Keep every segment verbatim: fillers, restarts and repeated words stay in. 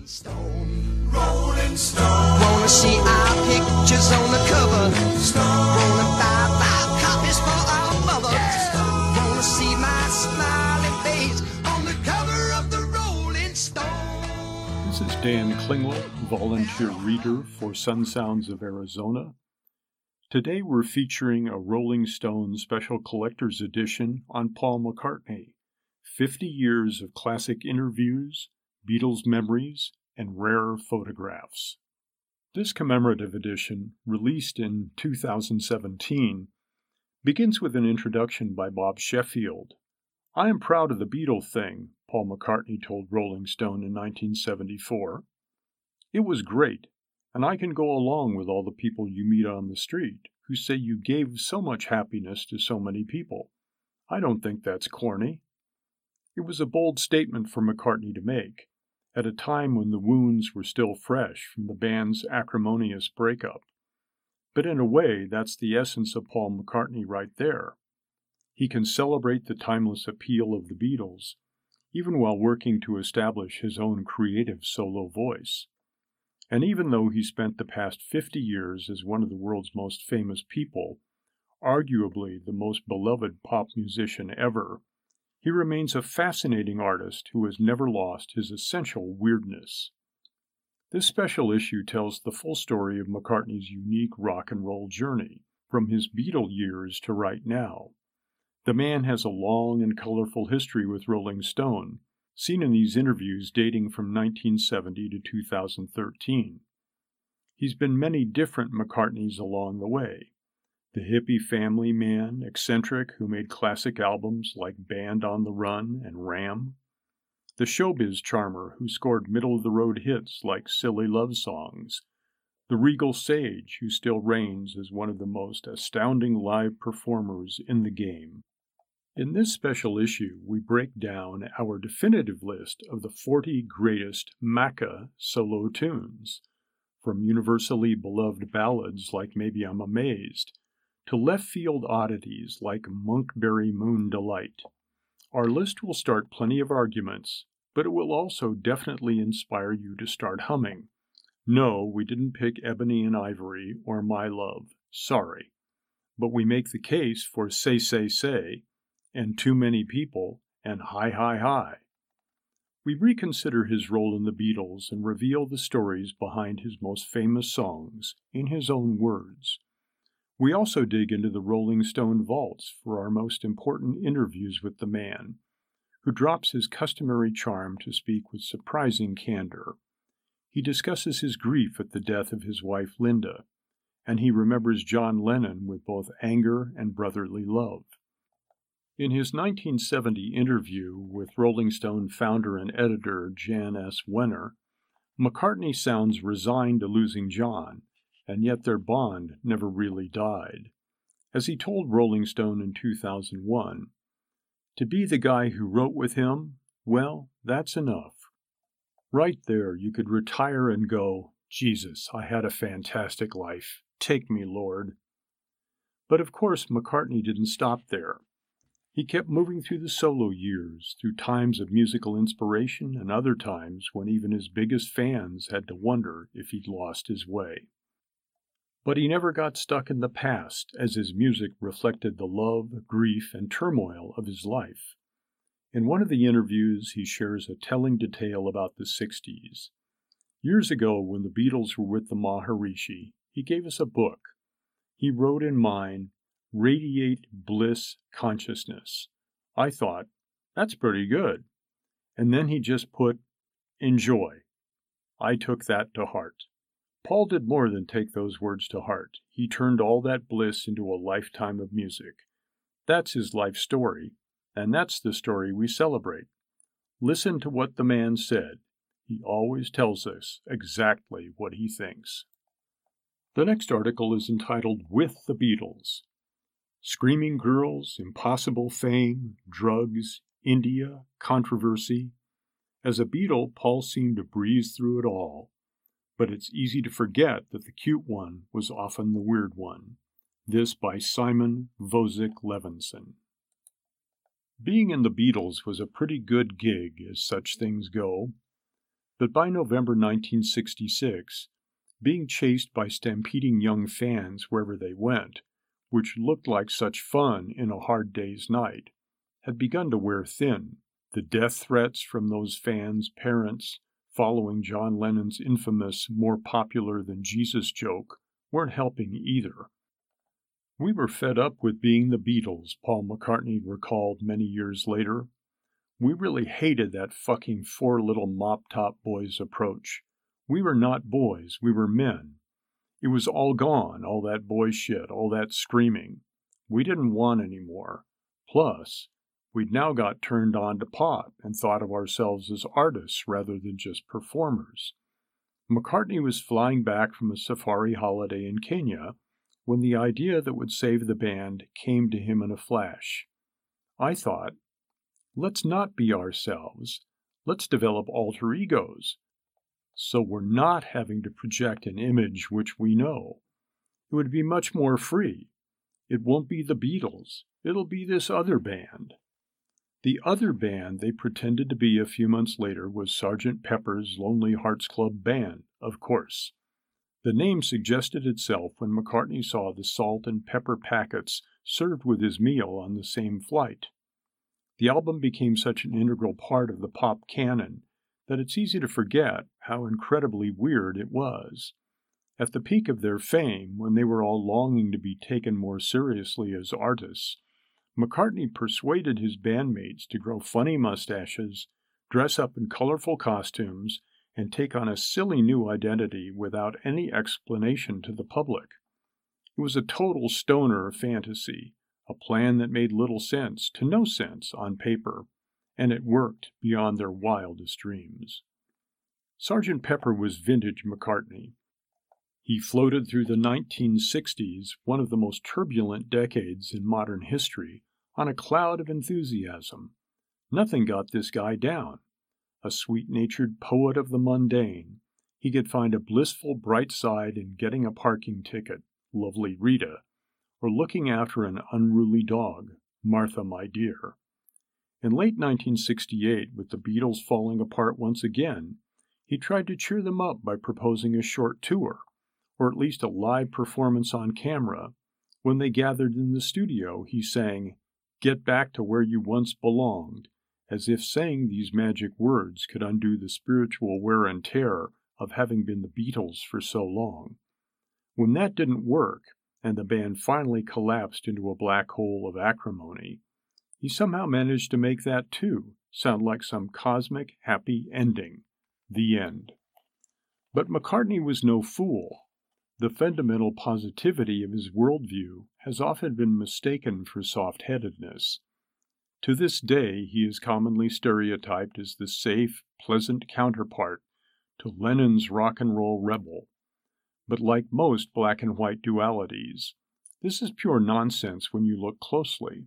Stone, Rolling Stone. Wanna see our pictures on the cover? Stone. Wanna buy five copies for our mother? Yeah. Wanna see my smiling face on the cover of the Rolling Stone? This is Dan Klingler, volunteer reader for Sun Sounds of Arizona. Today we're featuring a Rolling Stone special collector's edition on Paul McCartney. fifty years of classic interviews, Beatles memories, and rare photographs. This commemorative edition, released in two thousand seventeen, begins with an introduction by Bob Sheffield. "I am proud of the Beatle thing," Paul McCartney told Rolling Stone in nineteen seventy-four. "It was great, and I can go along with all the people you meet on the street who say you gave so much happiness to so many people. I don't think that's corny." It was a bold statement for McCartney to make, at a time when the wounds were still fresh from the band's acrimonious breakup. But in a way, that's the essence of Paul McCartney right there. He can celebrate the timeless appeal of the Beatles, even while working to establish his own creative solo voice. And even though he spent the past fifty years as one of the world's most famous people, arguably the most beloved pop musician ever, he remains a fascinating artist who has never lost his essential weirdness. This special issue tells the full story of McCartney's unique rock and roll journey, from his Beatle years to right now. The man has a long and colorful history with Rolling Stone, seen in these interviews dating from nineteen seventy to two thousand thirteen. He's been many different McCartneys along the way. The hippie family man, eccentric, who made classic albums like Band on the Run and Ram. The showbiz charmer who scored middle-of-the-road hits like Silly Love Songs. The regal sage who still reigns as one of the most astounding live performers in the game. In this special issue, we break down our definitive list of the forty greatest Macca solo tunes, from universally beloved ballads like Maybe I'm Amazed, to left-field oddities like Monkberry Moon Delight. Our list will start plenty of arguments, but it will also definitely inspire you to start humming. No, we didn't pick Ebony and Ivory or My Love, sorry. But we make the case for Say, Say, Say, and Too Many People, and Hi, Hi, Hi. We reconsider his role in the Beatles and reveal the stories behind his most famous songs, in his own words. We also dig into the Rolling Stone vaults for our most important interviews with the man, who drops his customary charm to speak with surprising candor. He discusses his grief at the death of his wife Linda, and he remembers John Lennon with both anger and brotherly love. In his nineteen seventy interview with Rolling Stone founder and editor Jan S. Wenner, McCartney sounds resigned to losing John, and yet their bond never really died. As he told Rolling Stone in two thousand one, "To be the guy who wrote with him, well, that's enough. Right there you could retire and go, Jesus, I had a fantastic life. Take me, Lord." But of course, McCartney didn't stop there. He kept moving through the solo years, through times of musical inspiration and other times when even his biggest fans had to wonder if he'd lost his way. But he never got stuck in the past, as his music reflected the love, grief, and turmoil of his life. In one of the interviews, he shares a telling detail about the sixties. Years ago, when the Beatles were with the Maharishi, he gave us a book. He wrote in mine, "Radiate Bliss Consciousness." I thought, that's pretty good. And then he just put, "Enjoy." I took that to heart. Paul did more than take those words to heart. He turned all that bliss into a lifetime of music. That's his life story, and that's the story we celebrate. Listen to what the man said. He always tells us exactly what he thinks. The next article is entitled With the Beatles. Screaming girls, impossible fame, drugs, India, controversy. As a Beatle, Paul seemed to breeze through it all. But it's easy to forget that the cute one was often the weird one. This by Simon Vosick Levinson. Being in the Beatles was a pretty good gig, as such things go. But by November nineteen sixty-six, being chased by stampeding young fans wherever they went, which looked like such fun in a hard day's night, had begun to wear thin. The death threats from those fans' parents following John Lennon's infamous "more popular than Jesus" joke weren't helping either. "We were fed up with being the Beatles," Paul McCartney recalled many years later. "We really hated that fucking four little mop-top boys approach. We were not boys, we were men. It was all gone, all that boy shit, all that screaming. We didn't want any more. Plus, we'd now got turned on to pop and thought of ourselves as artists rather than just performers." McCartney was flying back from a safari holiday in Kenya when the idea that would save the band came to him in a flash. "I thought, let's not be ourselves. Let's develop alter egos, so we're not having to project an image which we know. It would be much more free. It won't be the Beatles. It'll be this other band." The other band they pretended to be a few months later was Sergeant Pepper's Lonely Hearts Club Band, of course. The name suggested itself when McCartney saw the salt and pepper packets served with his meal on the same flight. The album became such an integral part of the pop canon that it's easy to forget how incredibly weird it was. At the peak of their fame, when they were all longing to be taken more seriously as artists, McCartney persuaded his bandmates to grow funny mustaches, dress up in colorful costumes, and take on a silly new identity without any explanation to the public. It was a total stoner fantasy, a plan that made little sense to no sense on paper, and it worked beyond their wildest dreams. Sergeant Pepper was vintage McCartney. He floated through the nineteen sixties, one of the most turbulent decades in modern history, on a cloud of enthusiasm. Nothing got this guy down. A sweet-natured poet of the mundane, he could find a blissful bright side in getting a parking ticket, lovely Rita, or looking after an unruly dog, Martha, my dear. In late nineteen sixty-eight, with the Beatles falling apart once again, he tried to cheer them up by proposing a short tour, or at least a live performance on camera. When they gathered in the studio, he sang, "Get back to where you once belonged," as if saying these magic words could undo the spiritual wear and tear of having been the Beatles for so long. When that didn't work, and the band finally collapsed into a black hole of acrimony, he somehow managed to make that, too, sound like some cosmic happy ending. The end. But McCartney was no fool. The fundamental positivity of his worldview has often been mistaken for soft-headedness. To this day, he is commonly stereotyped as the safe, pleasant counterpart to Lennon's rock and roll rebel. But like most black and white dualities, this is pure nonsense when you look closely.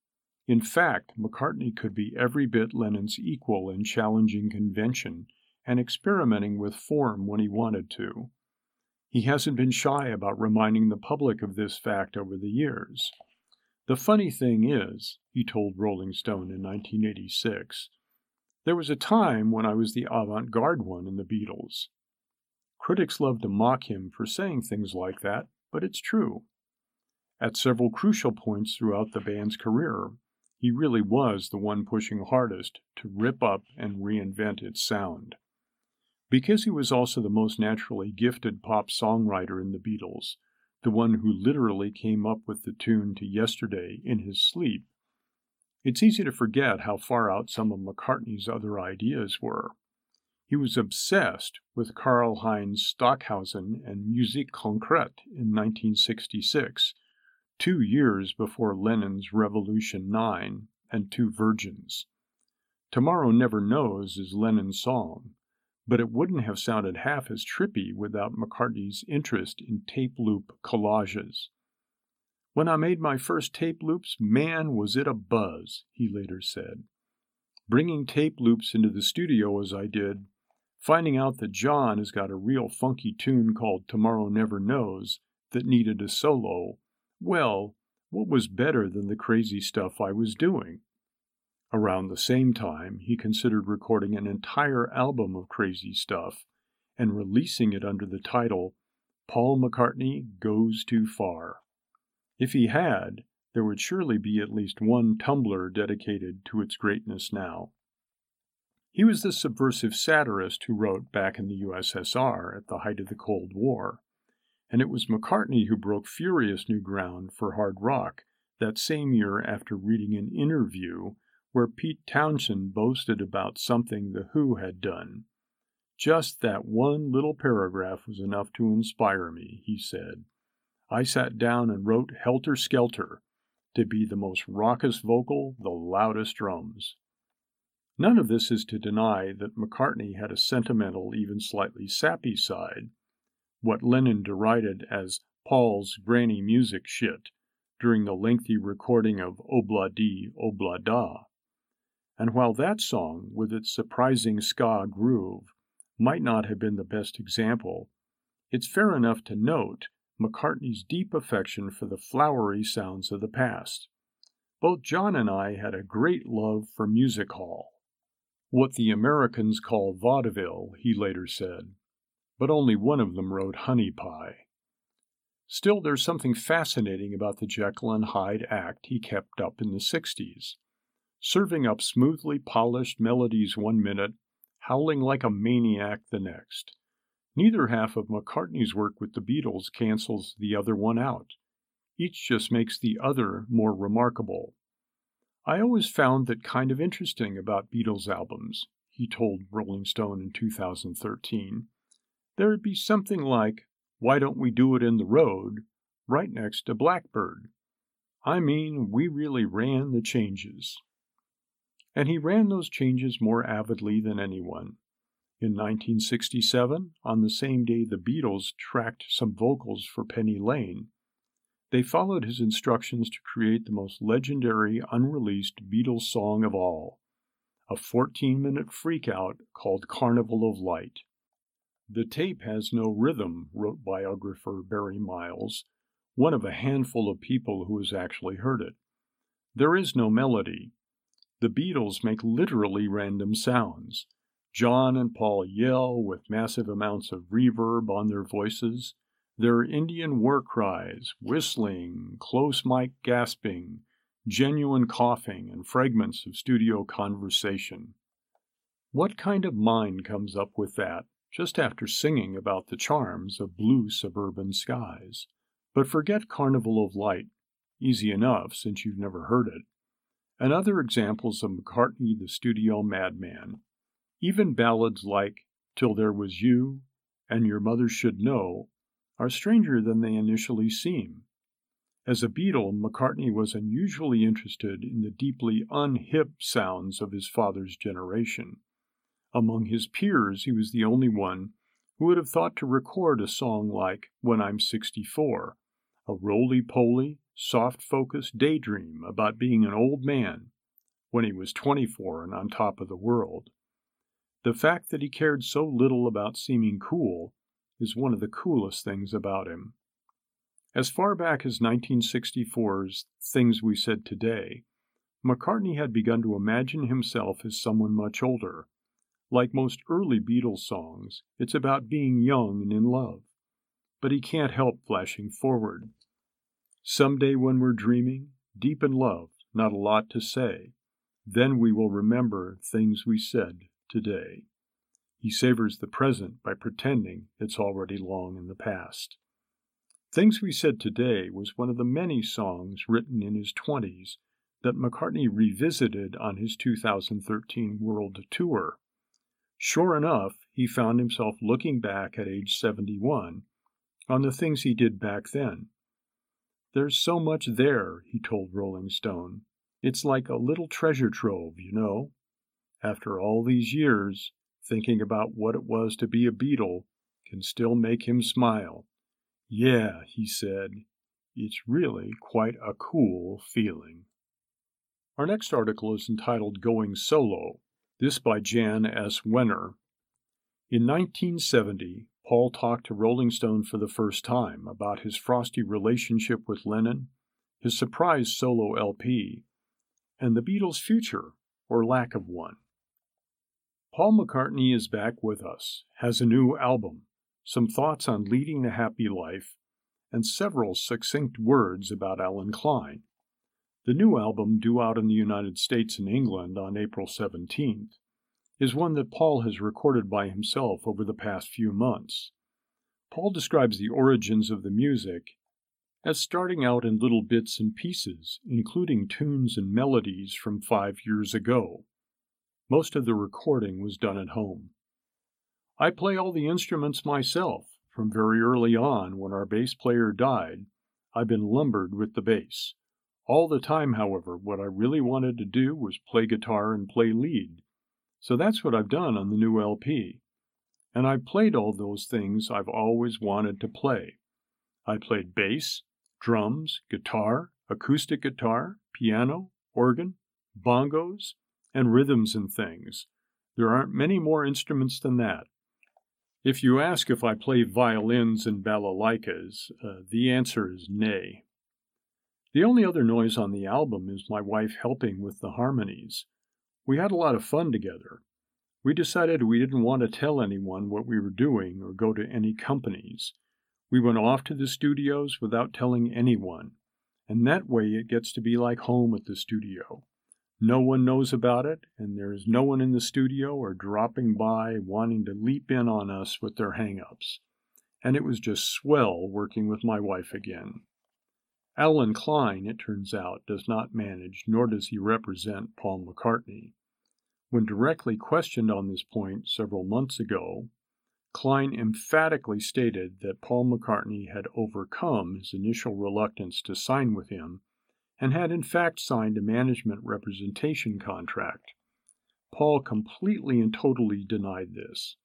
In fact, McCartney could be every bit Lennon's equal in challenging convention and experimenting with form when he wanted to. He hasn't been shy about reminding the public of this fact over the years. "The funny thing is," he told Rolling Stone in nineteen eighty-six, "there was a time when I was the avant-garde one in the Beatles." Critics love to mock him for saying things like that, but it's true. At several crucial points throughout the band's career, he really was the one pushing hardest to rip up and reinvent its sound. Because he was also the most naturally gifted pop songwriter in the Beatles, the one who literally came up with the tune to Yesterday in his sleep, it's easy to forget how far out some of McCartney's other ideas were. He was obsessed with Karl-Heinz Stockhausen and Musique Concrète in nineteen sixty-six, two years before Lennon's Revolution nine and Two Virgins. Tomorrow Never Knows is Lennon's song, but it wouldn't have sounded half as trippy without McCartney's interest in tape loop collages. "When I made my first tape loops, man, was it a buzz," he later said. "Bringing tape loops into the studio as I did, finding out that John has got a real funky tune called Tomorrow Never Knows that needed a solo, well, what was better than the crazy stuff I was doing? Around the same time, he considered recording an entire album of crazy stuff and releasing it under the title Paul McCartney Goes Too Far. If he had, there would surely be at least one Tumblr dedicated to its greatness now. He was the subversive satirist who wrote back in the U S S R at the height of the Cold War, and it was McCartney who broke furious new ground for hard rock that same year after reading an interview where Pete Townshend boasted about something The Who had done. Just that one little paragraph was enough to inspire me, he said. I sat down and wrote Helter Skelter to be the most raucous vocal, the loudest drums. None of this is to deny that McCartney had a sentimental, even slightly sappy side, what Lennon derided as Paul's granny music shit during the lengthy recording of Obla-Di, Obla-Da. And while that song, with its surprising ska groove, might not have been the best example, it's fair enough to note McCartney's deep affection for the flowery sounds of the past. Both John and I had a great love for music hall, what the Americans call vaudeville, he later said, but only one of them wrote Honey Pie. Still, there's something fascinating about the Jekyll and Hyde act he kept up in the sixties, serving up smoothly polished melodies one minute, howling like a maniac the next. Neither half of McCartney's work with the Beatles cancels the other one out. Each just makes the other more remarkable. I always found that kind of interesting about Beatles albums, he told Rolling Stone in two thousand thirteen. There'd be something like, Why Don't We Do It in the Road, right next to Blackbird. I mean, we really ran the changes. And he ran those changes more avidly than anyone. In nineteen sixty-seven, on the same day the Beatles tracked some vocals for Penny Lane, they followed his instructions to create the most legendary unreleased Beatles song of all, a fourteen-minute freakout called Carnival of Light. The tape has no rhythm, wrote biographer Barry Miles, one of a handful of people who has actually heard it. There is no melody. The Beatles make literally random sounds. John and Paul yell with massive amounts of reverb on their voices. There are Indian war cries, whistling, close mic gasping, genuine coughing, and fragments of studio conversation. What kind of mind comes up with that just after singing about the charms of blue suburban skies? But forget Carnival of Light. Easy enough since you've never heard it. And other examples of McCartney the studio madman. Even ballads like Till There Was You and Your Mother Should Know are stranger than they initially seem. As a Beatle, McCartney was unusually interested in the deeply unhip sounds of his father's generation. Among his peers, he was the only one who would have thought to record a song like When I'm sixty-four, a roly-poly, soft-focused daydream about being an old man when he was twenty-four and on top of the world. The fact that he cared so little about seeming cool is one of the coolest things about him. As far back as nineteen sixty-four's Things We Said Today, McCartney had begun to imagine himself as someone much older. Like most early Beatles songs, it's about being young and in love. But he can't help flashing forward. Someday when we're dreaming, deep in love, not a lot to say, then we will remember things we said today. He savors the present by pretending it's already long in the past. Things We Said Today was one of the many songs written in his twenties that McCartney revisited on his two thousand thirteen world tour. Sure enough, he found himself looking back at age seventy-one on the things he did back then. There's so much there, he told Rolling Stone. It's like a little treasure trove, you know. After all these years, thinking about what it was to be a Beatle can still make him smile. Yeah, he said, it's really quite a cool feeling. Our next article is entitled Going Solo, this by Jan S. Wenner. In nineteen seventy, Paul talked to Rolling Stone for the first time about his frosty relationship with Lennon, his surprise solo L P, and the Beatles' future or lack of one. Paul McCartney is back with us, has a new album, some thoughts on leading a happy life, and several succinct words about Allen Klein. The new album, due out in the United States and England on April seventeenth, is one that Paul has recorded by himself over the past few months. Paul describes the origins of the music as starting out in little bits and pieces, including tunes and melodies from five years ago. Most of the recording was done at home. I play all the instruments myself. From very early on, when our bass player died, I've been lumbered with the bass. All the time, however, what I really wanted to do was play guitar and play lead. So that's what I've done on the new L P. And I've played all those things I've always wanted to play. I played bass, drums, guitar, acoustic guitar, piano, organ, bongos, and rhythms and things. There aren't many more instruments than that. If you ask if I play violins and balalaikas, uh, the answer is nay. The only other noise on the album is my wife helping with the harmonies. We had a lot of fun together. We decided we didn't want to tell anyone what we were doing or go to any companies. We went off to the studios without telling anyone, and that way it gets to be like home at the studio. No one knows about it, and there is no one in the studio or dropping by wanting to leap in on us with their hang-ups. And it was just swell working with my wife again. Allen Klein, it turns out, does not manage, nor does he represent Paul McCartney. When directly questioned on this point several months ago, Klein emphatically stated that Paul McCartney had overcome his initial reluctance to sign with him and had in fact signed a management representation contract. Paul completely and totally denied this.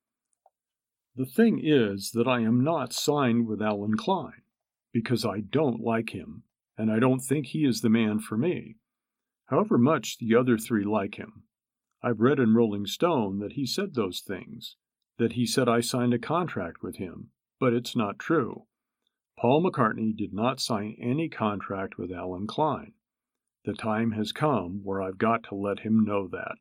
The thing is that I am not signed with Allen Klein, because I don't like him, and I don't think he is the man for me, however much the other three like him. I've read in Rolling Stone that he said those things, that he said I signed a contract with him, but it's not true. Paul McCartney did not sign any contract with Allen Klein. The time has come where I've got to let him know that.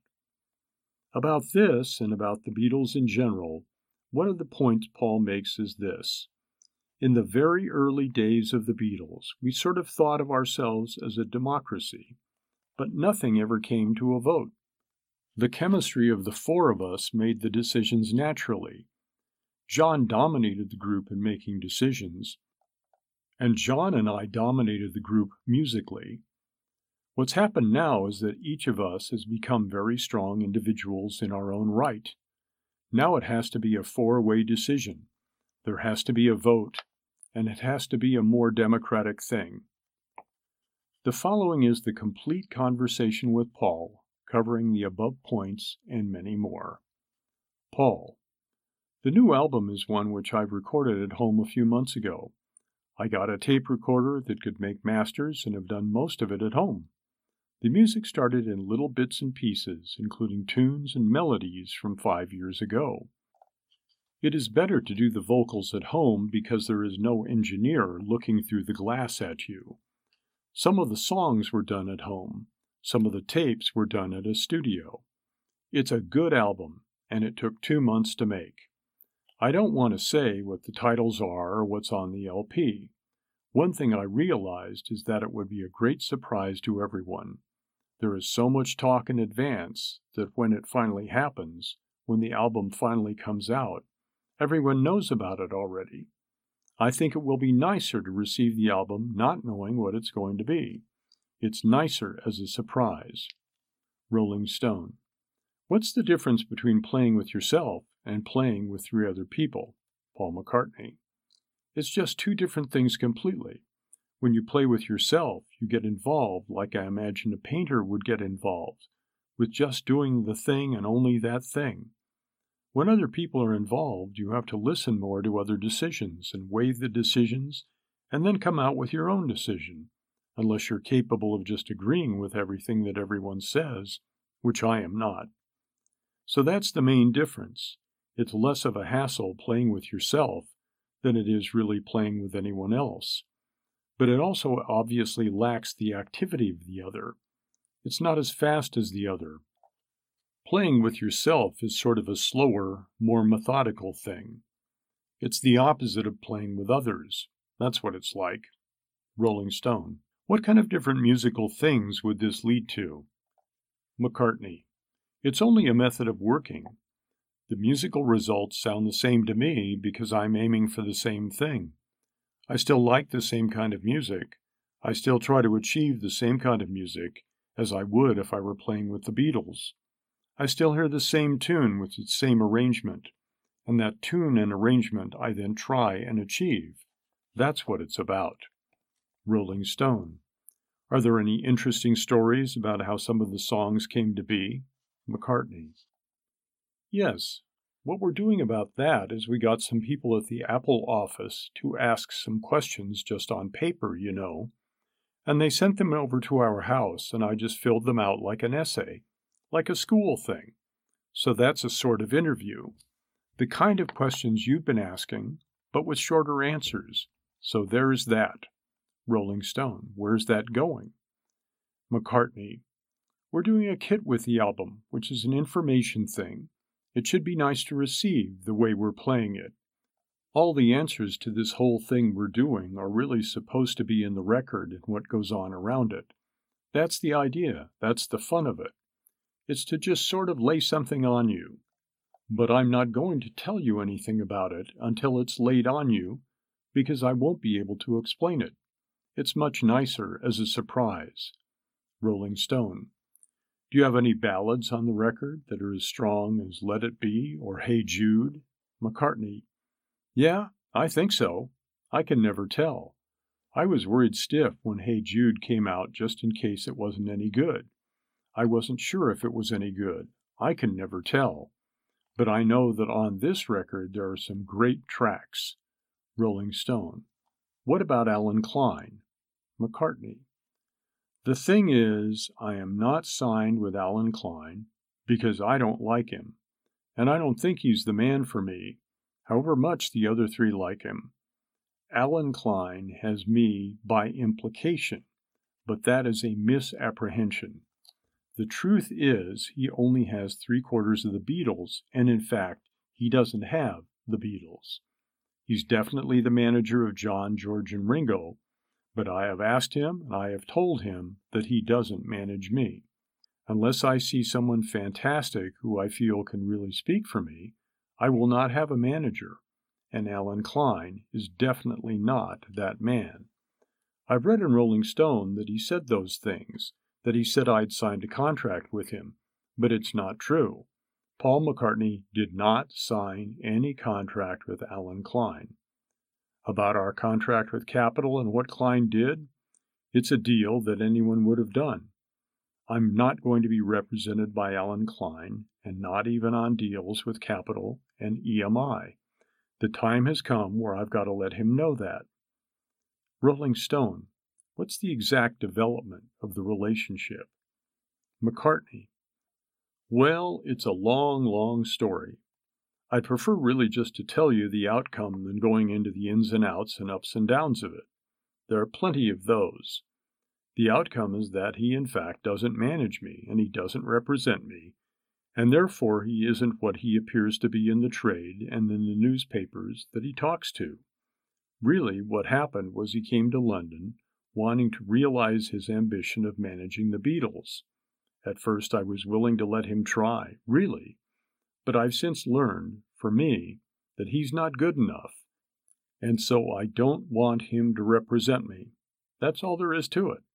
About this, and about the Beatles in general, one of the points Paul makes is this. In the very early days of the Beatles, we sort of thought of ourselves as a democracy, but nothing ever came to a vote. The chemistry of the four of us made the decisions naturally. John dominated the group in making decisions, and John and I dominated the group musically. What's happened now is that each of us has become very strong individuals in our own right. Now it has to be a four-way decision. There has to be a vote, and it has to be a more democratic thing. The following is the complete conversation with Paul, covering the above points and many more. Paul: The new album is one which I've recorded at home a few months ago. I got a tape recorder that could make masters and have done most of it at home. The music started in little bits and pieces, including tunes and melodies from five years ago. It is better to do the vocals at home because there is no engineer looking through the glass at you. Some of the songs were done at home. Some of the tapes were done at a studio. It's a good album, and it took two months to make. I don't want to say what the titles are or what's on the L P. One thing I realized is that it would be a great surprise to everyone. There is so much talk in advance that when it finally happens, when the album finally comes out, everyone knows about it already. I think it will be nicer to receive the album not knowing what it's going to be. It's nicer as a surprise. Rolling Stone: What's the difference between playing with yourself and playing with three other people? Paul McCartney: It's just two different things completely. When you play with yourself, you get involved like I imagine a painter would get involved, with just doing the thing and only that thing. When other people are involved, you have to listen more to other decisions and weigh the decisions and then come out with your own decision, unless you're capable of just agreeing with everything that everyone says, which I am not. So that's the main difference. It's less of a hassle playing with yourself than it is really playing with anyone else. But it also obviously lacks the activity of the other. It's not as fast as the other, Playing with yourself is sort of a slower, more methodical thing. It's the opposite of playing with others. That's what it's like. Rolling Stone. What kind of different musical things would this lead to? McCartney. It's only a method of working. The musical results sound the same to me because I'm aiming for the same thing. I still like the same kind of music. I still try to achieve the same kind of music as I would if I were playing with the Beatles. I still hear the same tune with its same arrangement, and that tune and arrangement I then try and achieve. That's what it's about. Rolling Stone. Are there any interesting stories about how some of the songs came to be? McCartney. Yes. What we're doing about that is we got some people at the Apple office to ask some questions just on paper, you know, and they sent them over to our house, and I just filled them out like an essay, like a school thing. So that's a sort of interview. The kind of questions you've been asking, but with shorter answers. So there's that. Rolling Stone. Where's that going? McCartney. We're doing a kit with the album, which is an information thing. It should be nice to receive the way we're playing it. All the answers to this whole thing we're doing are really supposed to be in the record and what goes on around it. That's the idea. That's the fun of it. It's to just sort of lay something on you. But I'm not going to tell you anything about it until it's laid on you, because I won't be able to explain it. It's much nicer as a surprise. Rolling Stone. Do you have any ballads on the record that are as strong as Let It Be or Hey Jude? McCartney. Yeah, I think so. I can never tell. I was worried stiff when Hey Jude came out just in case it wasn't any good. I wasn't sure if it was any good. I can never tell. But I know that on this record there are some great tracks. Rolling Stone. What about Alan Klein? McCartney. The thing is, I am not signed with Alan Klein because I don't like him, and I don't think he's the man for me, however much the other three like him. Alan Klein has me by implication, but that is a misapprehension. The truth is, he only has three quarters of the Beatles, and in fact, he doesn't have the Beatles. He's definitely the manager of John, George, and Ringo, but I have asked him and I have told him that he doesn't manage me. Unless I see someone fantastic who I feel can really speak for me, I will not have a manager, and Alan Klein is definitely not that man. I've read in Rolling Stone that he said those things, that he said I'd signed a contract with him, but it's not true. Paul McCartney did not sign any contract with Alan Klein. About our contract with Capitol and what Klein did, it's a deal that anyone would have done. I'm not going to be represented by Alan Klein, and not even on deals with Capitol and E M I. The time has come where I've got to let him know that. Rolling Stone. What's the exact development of the relationship? McCartney. Well, it's a long, long story. I'd prefer really just to tell you the outcome than going into the ins and outs and ups and downs of it. There are plenty of those. The outcome is that he in fact doesn't manage me, and he doesn't represent me, and therefore he isn't what he appears to be in the trade and in the newspapers that he talks to. Really, what happened was he came to London wanting to realize his ambition of managing the Beatles. At first I was willing to let him try, really, but I've since learned, for me, that he's not good enough, and so I don't want him to represent me. That's all there is to it.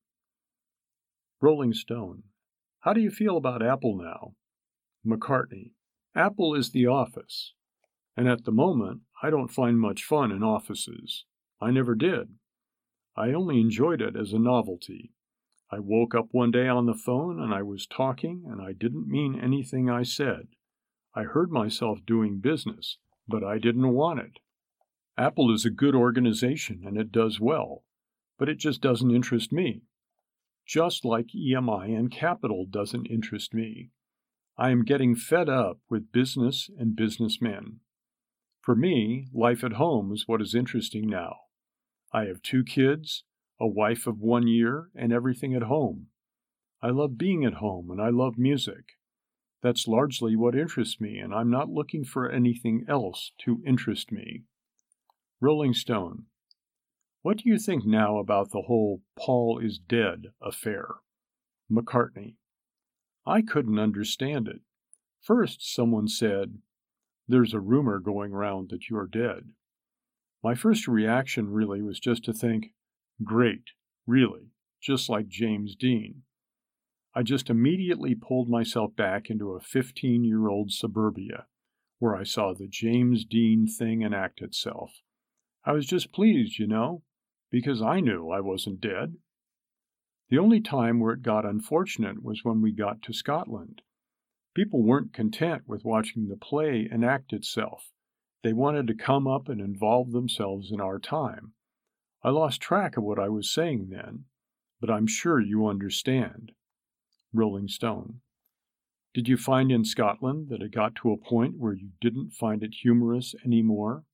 Rolling Stone. How do you feel about Apple now? McCartney. Apple is the office, and at the moment I don't find much fun in offices. I never did. I only enjoyed it as a novelty. I woke up one day on the phone and I was talking and I didn't mean anything I said. I heard myself doing business, but I didn't want it. Apple is a good organization and it does well, but it just doesn't interest me. Just like E M I and Capitol doesn't interest me. I am getting fed up with business and businessmen. For me, life at home is what is interesting now. I have two kids, a wife of one year, and everything at home. I love being at home and I love music. That's largely what interests me, and I'm not looking for anything else to interest me. Rolling Stone. What do you think now about the whole Paul is dead affair? McCartney. I couldn't understand it. First, someone said, there's a rumor going round that you're dead. My first reaction really was just to think, great, really, just like James Dean. I just immediately pulled myself back into a fifteen-year-old suburbia, where I saw the James Dean thing enact itself. I was just pleased, you know, because I knew I wasn't dead. The only time where it got unfortunate was when we got to Scotland. People weren't content with watching the play enact itself. They wanted to come up and involve themselves in our time. I lost track of what I was saying then, but I'm sure you understand. Rolling Stone. Did you find in Scotland that it got to a point where you didn't find it humorous anymore?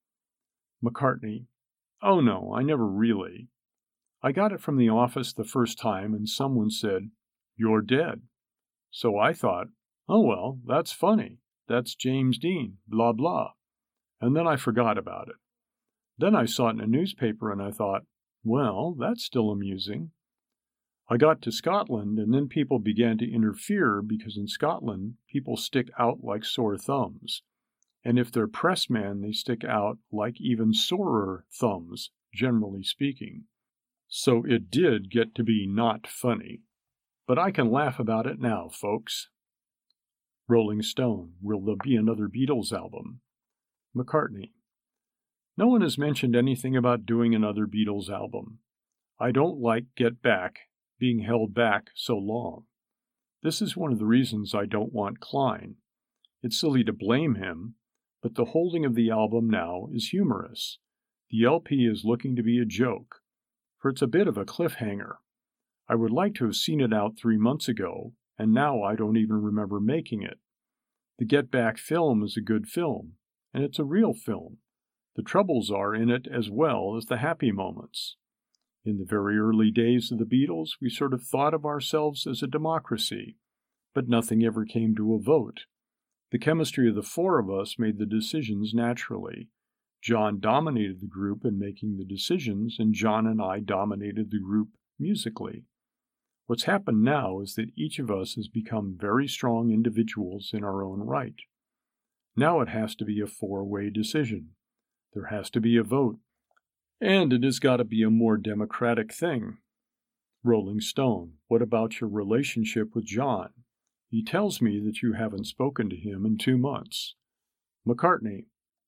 McCartney. Oh no, I never really. I got it from the office the first time and someone said, you're dead. So I thought, oh well, that's funny. That's James Dean, blah blah. And then I forgot about it. Then I saw it in a newspaper and I thought, well, that's still amusing. I got to Scotland, and then people began to interfere because in Scotland, people stick out like sore thumbs. And if they're pressman, they stick out like even sorer thumbs, generally speaking. So it did get to be not funny. But I can laugh about it now, folks. Rolling Stone. Will there be another Beatles album? McCartney. No one has mentioned anything about doing another Beatles album. I don't like Get Back being held back so long. This is one of the reasons I don't want Klein. It's silly to blame him, but the holding of the album now is humorous. The L P is looking to be a joke, for it's a bit of a cliffhanger. I would like to have seen it out three months ago, and now I don't even remember making it. The Get Back film is a good film, and it's a real film. The troubles are in it as well as the happy moments. In the very early days of the Beatles, we sort of thought of ourselves as a democracy, but nothing ever came to a vote. The chemistry of the four of us made the decisions naturally. John dominated the group in making the decisions, and John and I dominated the group musically. What's happened now is that each of us has become very strong individuals in our own right. Now it has to be a four-way decision. There has to be a vote. And it has got to be a more democratic thing. Rolling Stone. What about your relationship with John? He tells me that you haven't spoken to him in two months. McCartney.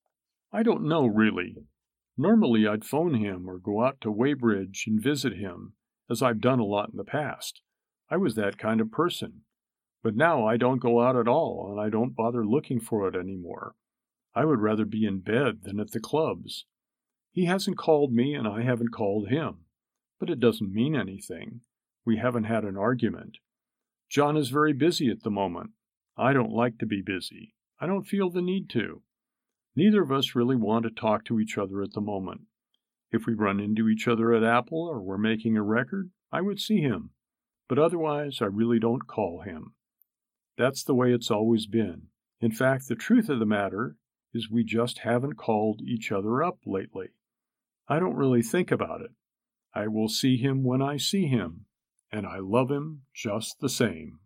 I don't know, really. Normally I'd phone him or go out to Weybridge and visit him, as I've done a lot in the past. I was that kind of person. But now I don't go out at all, and I don't bother looking for it anymore. I would rather be in bed than at the clubs. He hasn't called me, and I haven't called him. But it doesn't mean anything. We haven't had an argument. John is very busy at the moment. I don't like to be busy. I don't feel the need to. Neither of us really want to talk to each other at the moment. If we run into each other at Apple or we're making a record, I would see him. But otherwise, I really don't call him. That's the way it's always been. In fact, the truth of the matter is we just haven't called each other up lately. I don't really think about it. I will see him when I see him, and I love him just the same.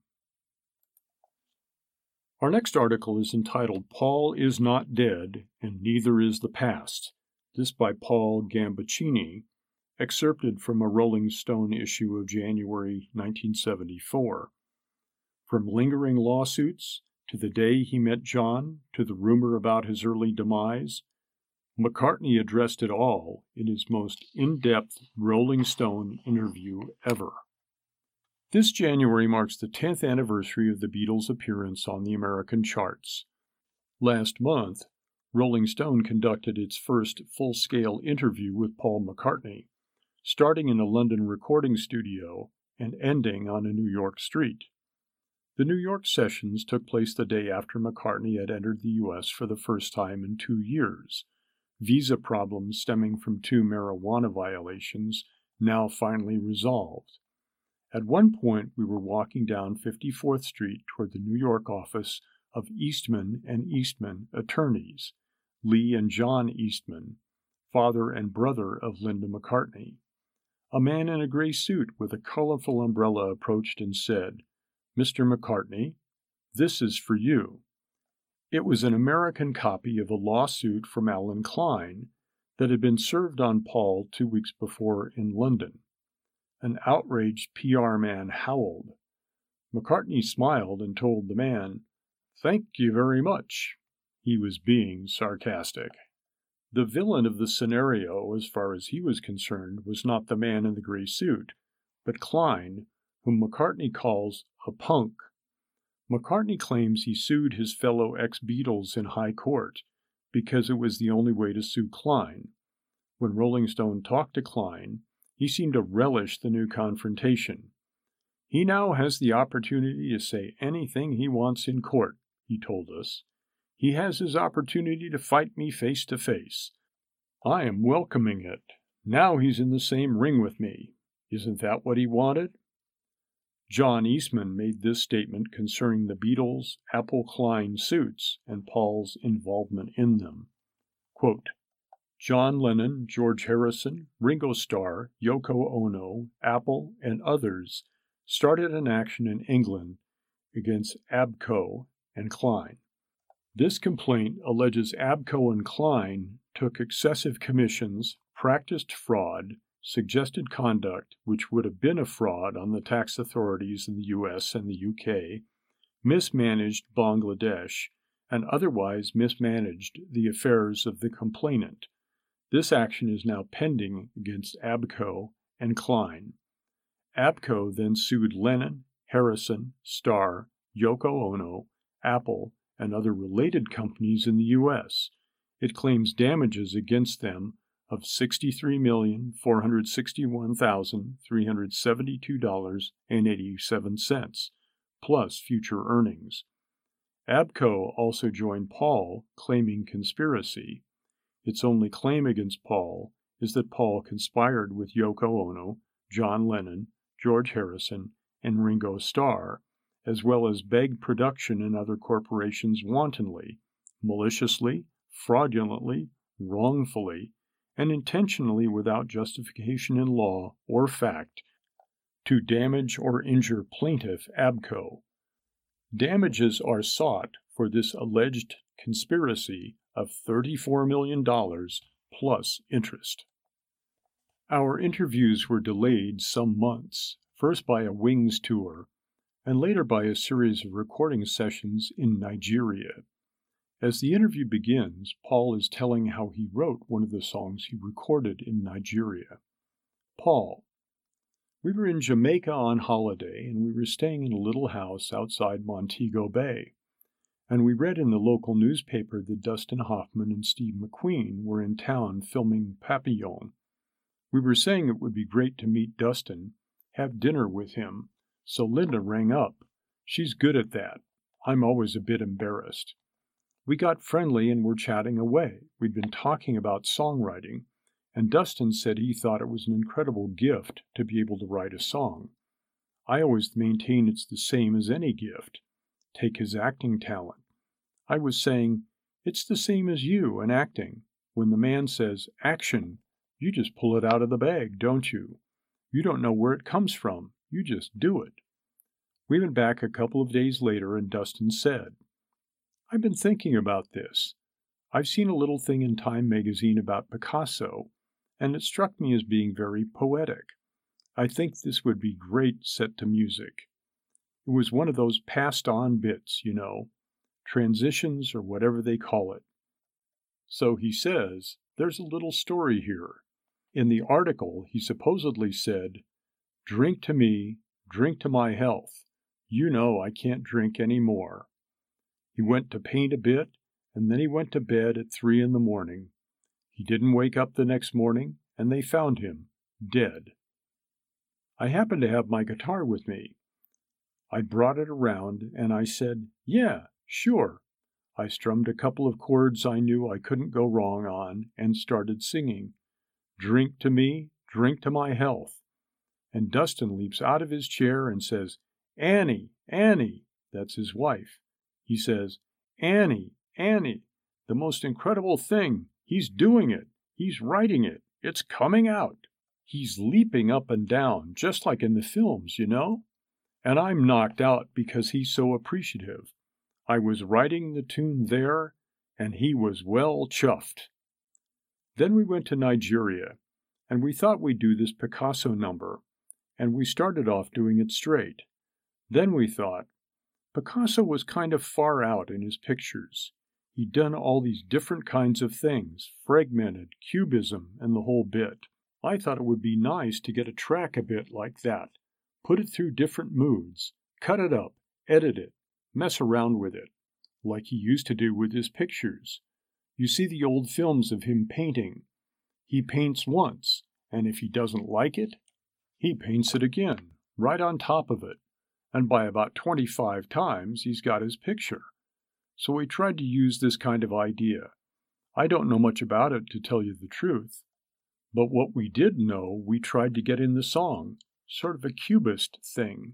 Our next article is entitled Paul is Not Dead, and Neither is the Past. This by Paul Gambaccini, excerpted from a Rolling Stone issue of January nineteen seventy-four. From lingering lawsuits, to the day he met John, to the rumor about his early demise, McCartney addressed it all in his most in-depth Rolling Stone interview ever. This January marks the tenth anniversary of the Beatles' appearance on the American charts. Last month, Rolling Stone conducted its first full-scale interview with Paul McCartney, starting in a London recording studio and ending on a New York street. The New York sessions took place the day after McCartney had entered the U S for the first time in two years, visa problems stemming from two marijuana violations now finally resolved. At one point, we were walking down fifty-fourth Street toward the New York office of Eastman and Eastman Attorneys, Lee and John Eastman, father and brother of Linda McCartney. A man in a gray suit with a colorful umbrella approached and said, "Mister McCartney, this is for you." It was an American copy of a lawsuit from Allen Klein that had been served on Paul two weeks before in London. An outraged P R man howled. McCartney smiled and told the man, "Thank you very much." He was being sarcastic. The villain of the scenario, as far as he was concerned, was not the man in the gray suit, but Klein, whom McCartney calls a punk. McCartney claims he sued his fellow ex-Beatles in high court because it was the only way to sue Klein. When Rolling Stone talked to Klein, he seemed to relish the new confrontation. "He now has the opportunity to say anything he wants in court," he told us. "He has his opportunity to fight me face to face. I am welcoming it. Now he's in the same ring with me. Isn't that what he wanted?" John Eastman made this statement concerning the Beatles' Apple Klein suits and Paul's involvement in them. Quote, "John Lennon, George Harrison, Ringo Starr, Yoko Ono, Apple, and others started an action in England against ABKCO and Klein. This complaint alleges ABKCO and Klein took excessive commissions, practiced fraud, suggested conduct which would have been a fraud on the tax authorities in the U S and the U K, mismanaged Bangladesh, and otherwise mismanaged the affairs of the complainant. This action is now pending against ABKCO and Klein. ABKCO then sued Lennon, Harrison, Starr, Yoko Ono, Apple, and other related companies in the U S. It claims damages against them of sixty-three million four hundred sixty-one thousand three hundred seventy-two dollars and eighty-seven cents, plus future earnings. ABKCO also joined Paul, claiming conspiracy. Its only claim against Paul is that Paul conspired with Yoko Ono, John Lennon, George Harrison, and Ringo Starr, as well as begged production and other corporations wantonly, maliciously, fraudulently, wrongfully, and intentionally without justification in law or fact, to damage or injure plaintiff ABKCO. Damages are sought for this alleged conspiracy of thirty-four million dollars plus interest. Our interviews were delayed some months, first by a Wings tour, and later by a series of recording sessions in Nigeria. As the interview begins, Paul is telling how he wrote one of the songs he recorded in Nigeria. Paul: "We were in Jamaica on holiday, and we were staying in a little house outside Montego Bay, and we read in the local newspaper that Dustin Hoffman and Steve McQueen were in town filming Papillon. We were saying it would be great to meet Dustin, have dinner with him, so Linda rang up. She's good at that. I'm always a bit embarrassed. We got friendly and were chatting away. We'd been talking about songwriting, and Dustin said he thought it was an incredible gift to be able to write a song. I always maintain it's the same as any gift. Take his acting talent. I was saying, it's the same as you and acting. When the man says, action, you just pull it out of the bag, don't you? You don't know where it comes from. You just do it. We went back a couple of days later, and Dustin said, I've been thinking about this. I've seen a little thing in Time magazine about Picasso, and it struck me as being very poetic. I think this would be great set to music. It was one of those passed-on bits, you know, transitions or whatever they call it. So he says, there's a little story here. In the article, he supposedly said, drink to me, drink to my health. You know I can't drink any more. He went to paint a bit, and then he went to bed at three in the morning. He didn't wake up the next morning, and they found him, dead. I happened to have my guitar with me. I brought it around, and I said, yeah, sure. I strummed a couple of chords I knew I couldn't go wrong on, and started singing, Drink to me, drink to my health. And Dustin leaps out of his chair and says, "Annie, Annie," that's his wife. He says, "Annie, Annie, the most incredible thing. He's doing it. He's writing it. It's coming out." He's leaping up and down, just like in the films, you know? And I'm knocked out because he's so appreciative. I was writing the tune there, and he was well chuffed. Then we went to Nigeria, and we thought we'd do this Picasso number, and we started off doing it straight. Then we thought, Picasso was kind of far out in his pictures. He'd done all these different kinds of things, fragmented, cubism, and the whole bit. I thought it would be nice to get a track a bit like that, put it through different moods, cut it up, edit it, mess around with it, like he used to do with his pictures. You see the old films of him painting. He paints once, and if he doesn't like it, he paints it again, right on top of it, and by about twenty-five times he's got his picture. So we tried to use this kind of idea. I don't know much about it, to tell you the truth. But what we did know, we tried to get in the song, sort of a cubist thing.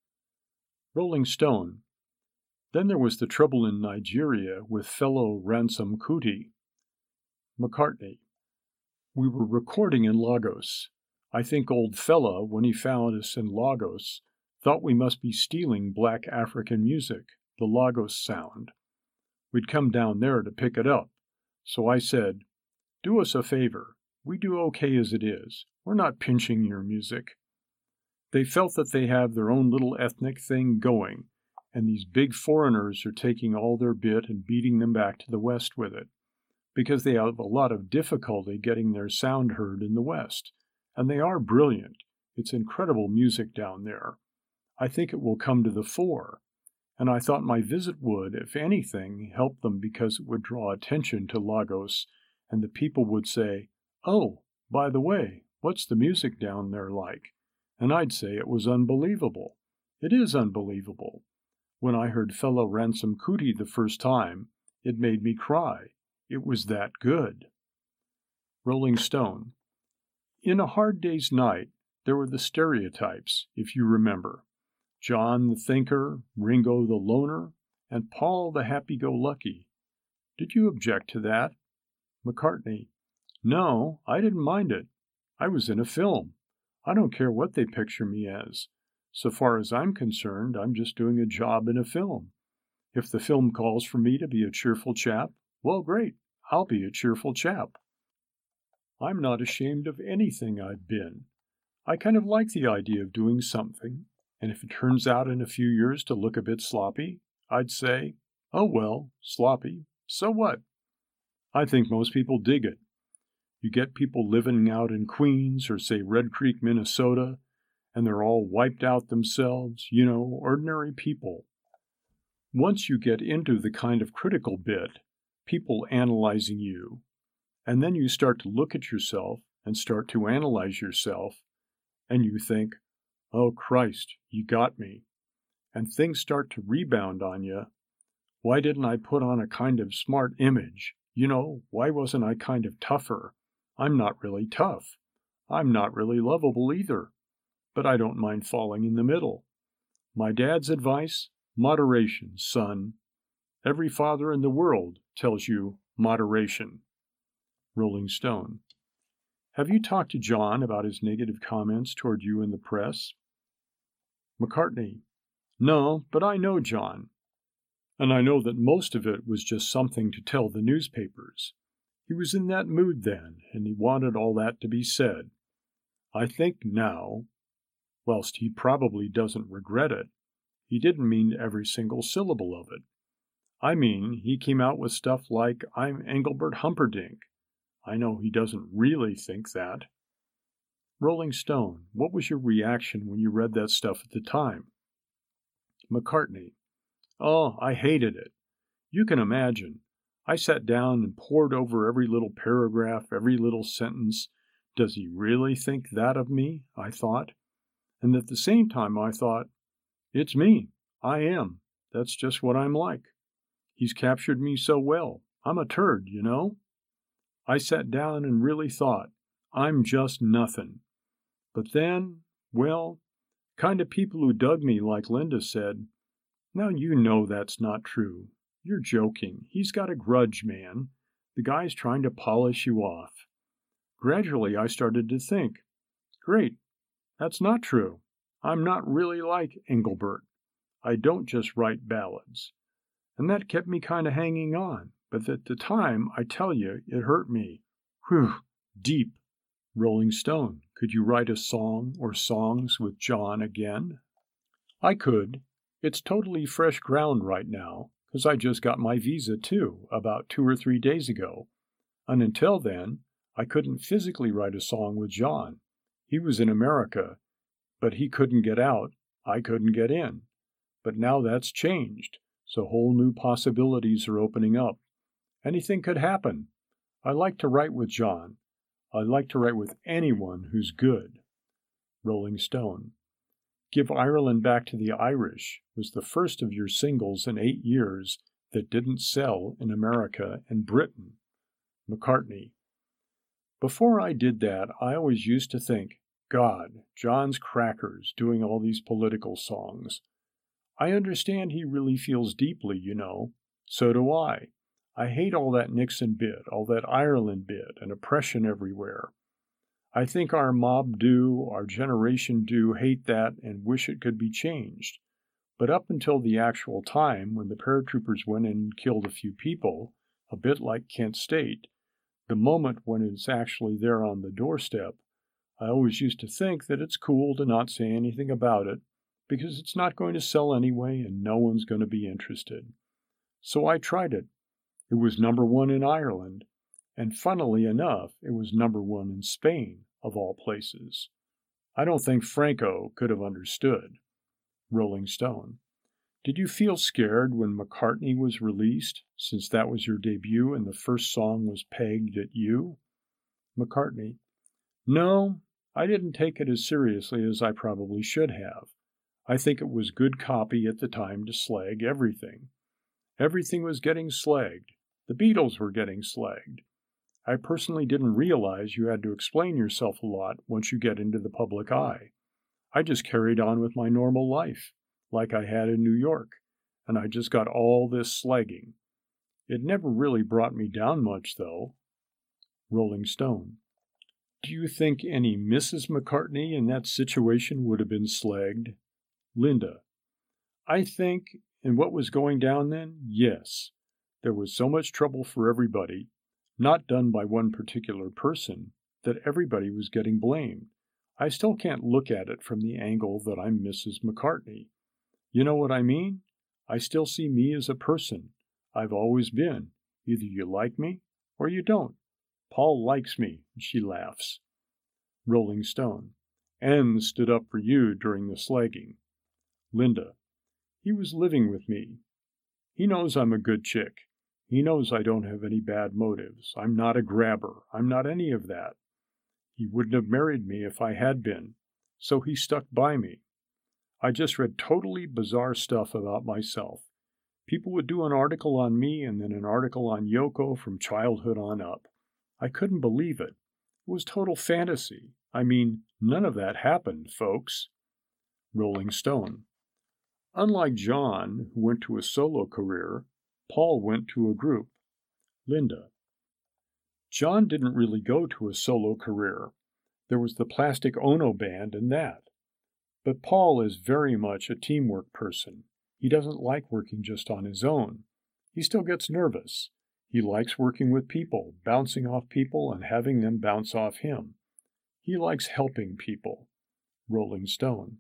Rolling Stone. Then there was the trouble in Nigeria with fellow Ransom Kuti. McCartney. We were recording in Lagos. I think old fella, when he found us in Lagos, thought we must be stealing black African music, the Lagos sound. We'd come down there to pick it up, so I said, "Do us a favor. We do okay as it is. We're not pinching your music." They felt that they have their own little ethnic thing going, and these big foreigners are taking all their bit and beating them back to the West with it, because they have a lot of difficulty getting their sound heard in the West. And they are brilliant. It's incredible music down there. I think it will come to the fore. And I thought my visit would, if anything, help them because it would draw attention to Lagos, and the people would say, "Oh, by the way, what's the music down there like?" And I'd say it was unbelievable. It is unbelievable. When I heard fellow Ransom Kuti the first time, it made me cry. It was that good. Rolling Stone. In A Hard Day's Night, there were the stereotypes, if you remember. John the thinker, Ringo the loner, and Paul the happy-go-lucky. Did you object to that? McCartney. No, I didn't mind it. I was in a film. I don't care what they picture me as. So far as I'm concerned, I'm just doing a job in a film. If the film calls for me to be a cheerful chap, well, great, I'll be a cheerful chap. I'm not ashamed of anything I've been. I kind of like the idea of doing something, and if it turns out in a few years to look a bit sloppy, I'd say, oh well, sloppy, so what? I think most people dig it. You get people living out in Queens or, say, Red Creek, Minnesota, and they're all wiped out themselves, you know, ordinary people. Once you get into the kind of critical bit, people analyzing you, and then you start to look at yourself and start to analyze yourself, and you think, oh Christ, you got me, and things start to rebound on you. Why didn't I put on a kind of smart image? You know, why wasn't I kind of tougher? I'm not really tough. I'm not really lovable either, but I don't mind falling in the middle. My dad's advice? Moderation, son. Every father in the world tells you moderation. Rolling Stone. Have you talked to John about his negative comments toward you in the press? McCartney. No, but I know John. And I know that most of it was just something to tell the newspapers. He was in that mood then, and he wanted all that to be said. I think now, whilst he probably doesn't regret it, he didn't mean every single syllable of it. I mean, he came out with stuff like, I'm Engelbert Humperdinck. I know he doesn't really think that. Rolling Stone, what was your reaction when you read that stuff at the time? McCartney. Oh, I hated it. You can imagine. I sat down and pored over every little paragraph, every little sentence. Does he really think that of me? I thought. And at the same time I thought, it's me. I am. That's just what I'm like. He's captured me so well. I'm a turd, you know? I sat down and really thought, I'm just nothing. But then, Well, kind of people who dug me, like Linda said, "Now you know that's not true. You're joking. He's got a grudge, man. The guy's trying to polish you off." Gradually, I started to think, great, that's not true. I'm not really like Engelbert. I don't just write ballads. And that kept me kind of hanging on. But at the time, I tell you, it hurt me. Whew, deep. Rolling Stone, could you write a song or songs with John again? I could. It's totally fresh ground right now, because I just got my visa too, about two or three days ago. And until then, I couldn't physically write a song with John. He was in America, but he couldn't get out. I couldn't get in. But now that's changed, so whole new possibilities are opening up. Anything could happen. I like to write with John. I like to write with anyone who's good. Rolling Stone. Give Ireland Back to the Irish was the first of your singles in eight years that didn't sell in America and Britain. McCartney. Before I did that, I always used to think, God, John's crackers doing all these political songs. I understand he really feels deeply, you know. So do I. I hate all that Nixon bit, all that Ireland bit, and oppression everywhere. I think our mob do, our generation do hate that and wish it could be changed. But up until the actual time when the paratroopers went in and killed a few people, a bit like Kent State, the moment when it's actually there on the doorstep, I always used to think that it's cool to not say anything about it, because it's not going to sell anyway and no one's going to be interested. So I tried it. It was number one in Ireland, and funnily enough, it was number one in Spain, of all places. I don't think Franco could have understood. Rolling Stone. Did you feel scared when McCartney was released, since that was your debut and the first song was pegged at you? McCartney. No, I didn't take it as seriously as I probably should have. I think it was good copy at the time to slag everything. Everything was getting slagged. The Beatles were getting slagged. I personally didn't realize you had to explain yourself a lot once you get into the public eye. I just carried on with my normal life, like I had in New York, and I just got all this slagging. It never really brought me down much, though. Rolling Stone. Do you think any Missus McCartney in that situation would have been slagged? Linda. I think, in what was going down then, yes. There was so much trouble for everybody, not done by one particular person, that everybody was getting blamed. I still can't look at it from the angle that I'm Missus McCartney. You know what I mean? I still see me as a person. I've always been. Either you like me or you don't. Paul likes me, she laughs. Rolling Stone. And stood up for you during the slagging. Linda. He was living with me. He knows I'm a good chick. He knows I don't have any bad motives. I'm not a grabber. I'm not any of that. He wouldn't have married me if I had been, so he stuck by me. I just read totally bizarre stuff about myself. People would do an article on me and then an article on Yoko from childhood on up. I couldn't believe it. It was total fantasy. I mean, none of that happened, folks. Rolling Stone. Unlike John, who went to a solo career, Paul went to a group. Linda. John didn't really go to a solo career. There was the Plastic Ono Band and that. But Paul is very much a teamwork person. He doesn't like working just on his own. He still gets nervous. He likes working with people, bouncing off people and having them bounce off him. He likes helping people. Rolling Stone.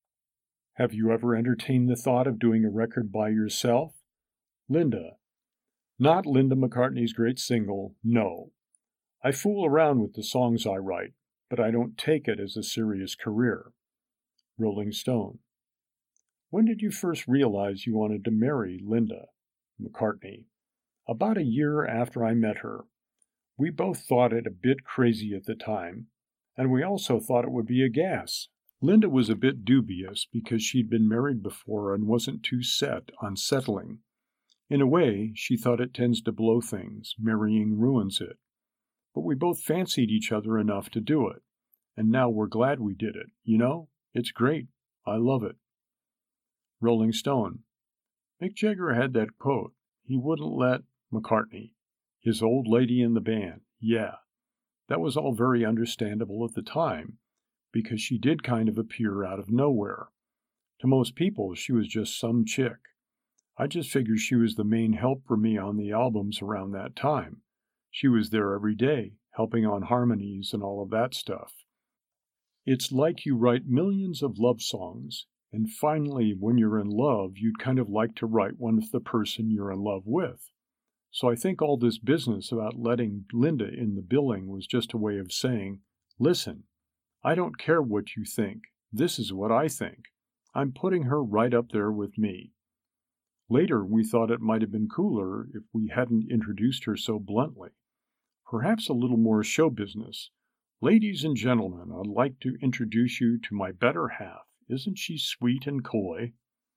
Have you ever entertained the thought of doing a record by yourself? Linda. Not Linda McCartney's great single, no. I fool around with the songs I write, but I don't take it as a serious career. Rolling Stone. When did you first realize you wanted to marry Linda? McCartney. About a year after I met her. We both thought it a bit crazy at the time, and we also thought it would be a gas. Linda was a bit dubious because she'd been married before and wasn't too set on settling. In a way, she thought it tends to blow things, marrying ruins it. But we both fancied each other enough to do it, and now we're glad we did it, you know? It's great. I love it. Rolling Stone. Mick Jagger had that quote. He wouldn't let McCartney, his old lady in the band. Yeah, that was all very understandable at the time, because she did kind of appear out of nowhere. To most people, she was just some chick. I just figured she was the main help for me on the albums around that time. She was there every day, helping on harmonies and all of that stuff. It's like you write millions of love songs, and finally, when you're in love, you'd kind of like to write one with the person you're in love with. So I think all this business about letting Linda in the billing was just a way of saying, listen, I don't care what you think. This is what I think. I'm putting her right up there with me. Later, we thought it might have been cooler if we hadn't introduced her so bluntly. Perhaps a little more show business. Ladies and gentlemen, I'd like to introduce you to my better half. Isn't she sweet and coy?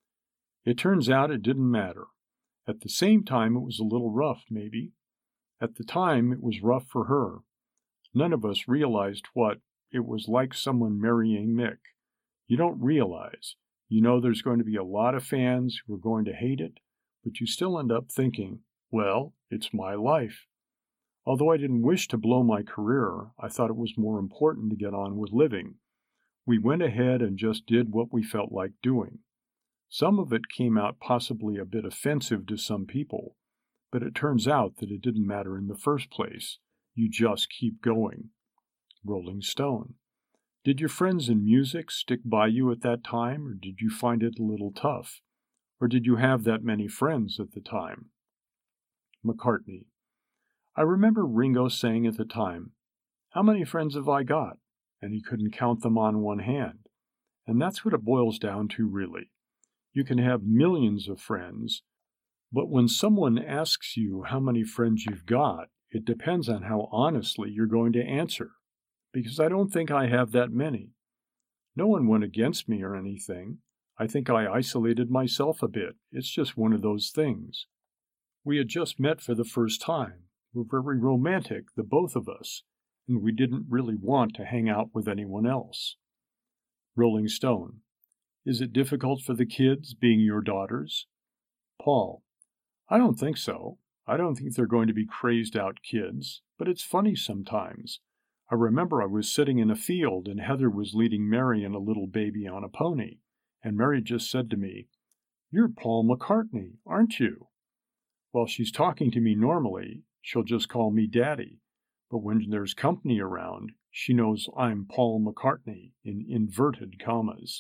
It turns out it didn't matter. At the same time, it was a little rough, maybe. At the time, it was rough for her. None of us realized what it was like someone marrying Mick. You don't realize. You know there's going to be a lot of fans who are going to hate it, but you still end up thinking, well, it's my life. Although I didn't wish to blow my career, I thought it was more important to get on with living. We went ahead and just did what we felt like doing. Some of it came out possibly a bit offensive to some people, but it turns out that it didn't matter in the first place. You just keep going. Rolling Stone. Did your friends in music stick by you at that time, or did you find it a little tough? Or did you have that many friends at the time? McCartney. I remember Ringo saying at the time, how many friends have I got? And he couldn't count them on one hand. And that's what it boils down to, really. You can have millions of friends, but when someone asks you how many friends you've got, it depends on how honestly you're going to answer, because I don't think I have that many. No one went against me or anything. I think I isolated myself a bit. It's just one of those things. We had just met for the first time. We're very romantic, the both of us, and we didn't really want to hang out with anyone else. Rolling Stone. Is it difficult for the kids, being your daughters? Paul. I don't think so. I don't think they're going to be crazed-out kids, but it's funny sometimes. I remember I was sitting in a field, and Heather was leading Mary and a little baby on a pony, and Mary just said to me, "You're Paul McCartney, aren't you?" While she's talking to me normally, she'll just call me Daddy, but when there's company around, she knows I'm Paul McCartney in inverted commas.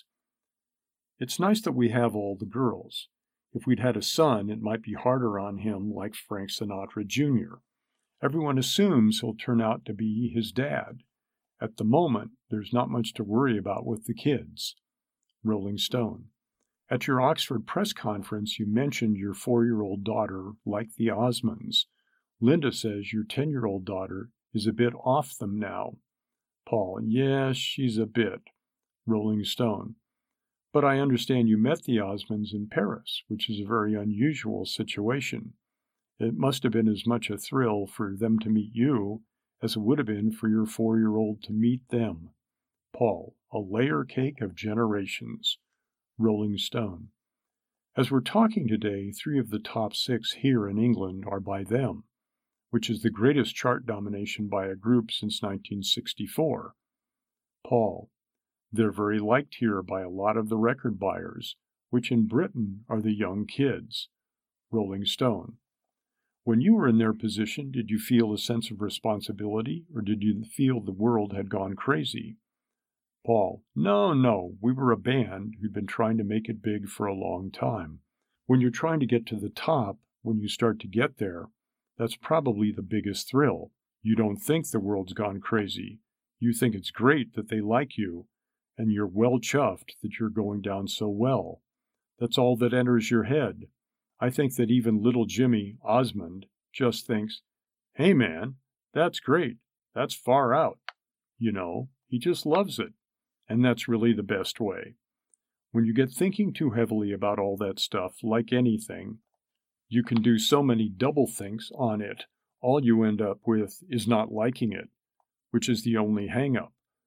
It's nice that we have all the girls. If we'd had a son, it might be harder on him like Frank Sinatra Junior Everyone assumes he'll turn out to be his dad. At the moment, there's not much to worry about with the kids. Rolling Stone. At your Oxford press conference, you mentioned your four-year-old daughter like the Osmonds. Linda says your ten-year-old daughter is a bit off them now. Paul. Yes, she's a bit. Rolling Stone. But I understand you met the Osmonds in Paris, which is a very unusual situation. It must have been as much a thrill for them to meet you as it would have been for your four-year-old to meet them. Paul. A layer cake of generations. Rolling Stone. As we're talking today, three of the top six here in England are by them, which is the greatest chart domination by a group since nineteen sixty-four. Paul. They're very liked here by a lot of the record buyers, which in Britain are the young kids. Rolling Stone. When you were in their position, did you feel a sense of responsibility, or did you feel the world had gone crazy? Paul. No, no, we were a band who'd been trying to make it big for a long time. When you're trying to get to the top, when you start to get there, that's probably the biggest thrill. You don't think the world's gone crazy. You think it's great that they like you, and you're well chuffed that you're going down so well. That's all that enters your head. I think that even little Jimmy Osmond just thinks, hey man, that's great. That's far out. You know, he just loves it. And that's really the best way. When you get thinking too heavily about all that stuff, like anything, you can do so many double thinks on it. All you end up with is not liking it, which is the only hang-up.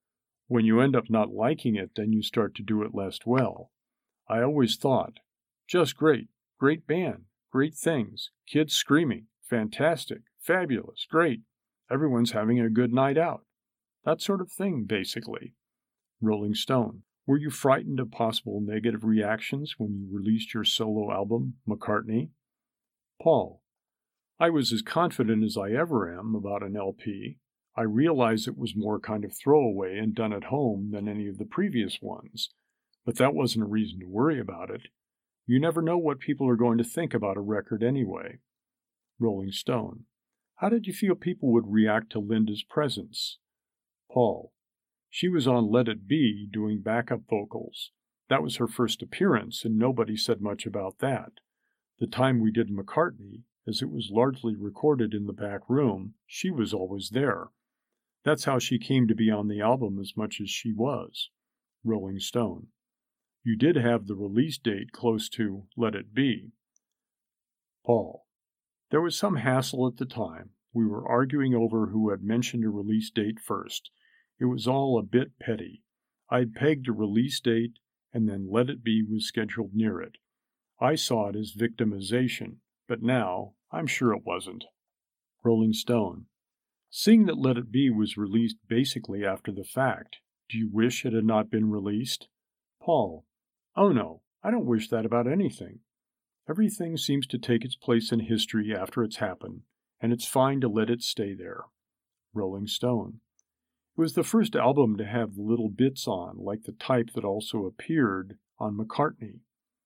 When you end up not liking it, then you start to do it less well. I always thought, just great, great band, great things, kids screaming, fantastic, fabulous, great, everyone's having a good night out. That sort of thing, basically. Rolling Stone. Were you frightened of possible negative reactions when you released your solo album, McCartney? Paul. I was as confident as I ever am about an L P. I realized it was more kind of throwaway and done at home than any of the previous ones, but that wasn't a reason to worry about it. You never know what people are going to think about a record anyway. Rolling Stone. How did you feel people would react to Linda's presence? Paul. She was on Let It Be doing backup vocals. That was her first appearance, and nobody said much about that. The time we did McCartney, as it was largely recorded in the back room, she was always there. That's how she came to be on the album as much as she was. Rolling Stone. You did have the release date close to Let It Be. Paul. There was some hassle at the time. We were arguing over who had mentioned a release date first. It was all a bit petty. I'd pegged a release date, and then Let It Be was scheduled near it. I saw it as victimization, but now I'm sure it wasn't. Rolling Stone. Seeing that Let It Be was released basically after the fact, do you wish it had not been released? Paul. Oh no, I don't wish that about anything. Everything seems to take its place in history after it's happened, and it's fine to let it stay there. Rolling Stone. It was the first album to have the little bits on, like the type that also appeared on McCartney.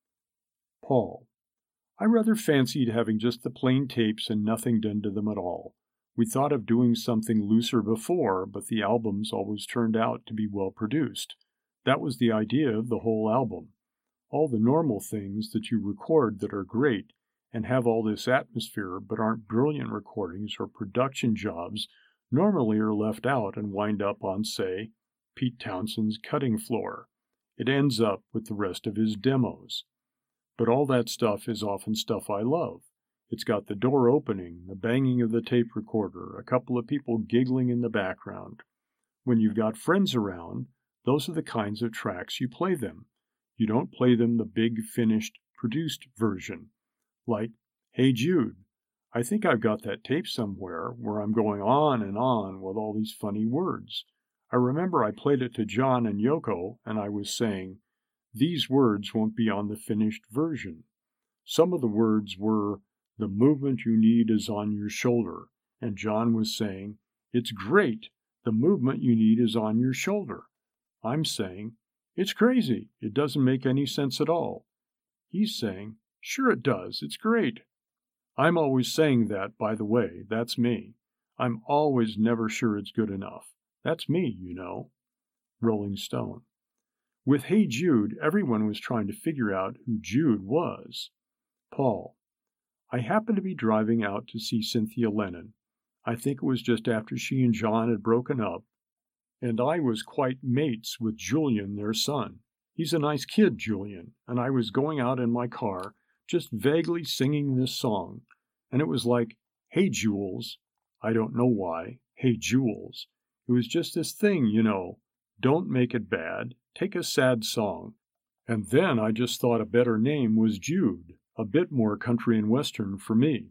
Paul. I rather fancied having just the plain tapes and nothing done to them at all. We thought of doing something looser before, but the albums always turned out to be well produced. That was the idea of the whole album. All the normal things that you record that are great and have all this atmosphere but aren't brilliant recordings or production jobs normally are left out and wind up on, say, Pete Townshend's cutting floor. It ends up with the rest of his demos. But all that stuff is often stuff I love. It's got the door opening, the banging of the tape recorder, a couple of people giggling in the background. When you've got friends around, those are the kinds of tracks you play them. You don't play them the big, finished, produced version. Like, Hey Jude. I think I've got that tape somewhere where I'm going on and on with all these funny words. I remember I played it to John and Yoko, and I was saying, these words won't be on the finished version. Some of the words were, the movement you need is on your shoulder, and John was saying, it's great, the movement you need is on your shoulder. I'm saying, it's crazy, it doesn't make any sense at all. He's saying, sure it does, it's great. I'm always saying that, by the way, that's me. I'm always never sure it's good enough. That's me, you know. Rolling Stone. With Hey Jude, everyone was trying to figure out who Jude was. Paul. I happened to be driving out to see Cynthia Lennon. I think it was just after she and John had broken up, and I was quite mates with Julian, their son. He's a nice kid, Julian, and I was going out in my car, just vaguely singing this song, and it was like, Hey Jules. I don't know why. Hey Jules. It was just this thing, you know. Don't make it bad. Take a sad song. And then I just thought a better name was Jude, a bit more country and western for me.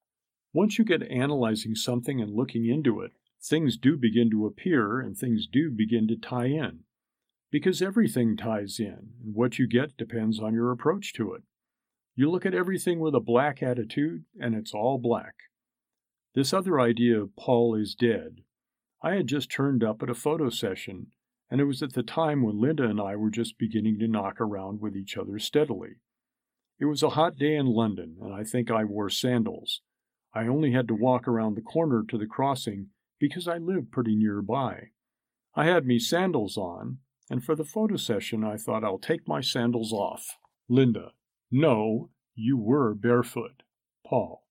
Once you get analyzing something and looking into it, things do begin to appear and things do begin to tie in. Because everything ties in, and what you get depends on your approach to it. You look at everything with a black attitude, and it's all black. This other idea of Paul is dead. I had just turned up at a photo session, and it was at the time when Linda and I were just beginning to knock around with each other steadily. It was a hot day in London, and I think I wore sandals. I only had to walk around the corner to the crossing because I lived pretty nearby. I had me sandals on, and for the photo session I thought I'll take my sandals off. Linda. No, you were barefoot. Paul.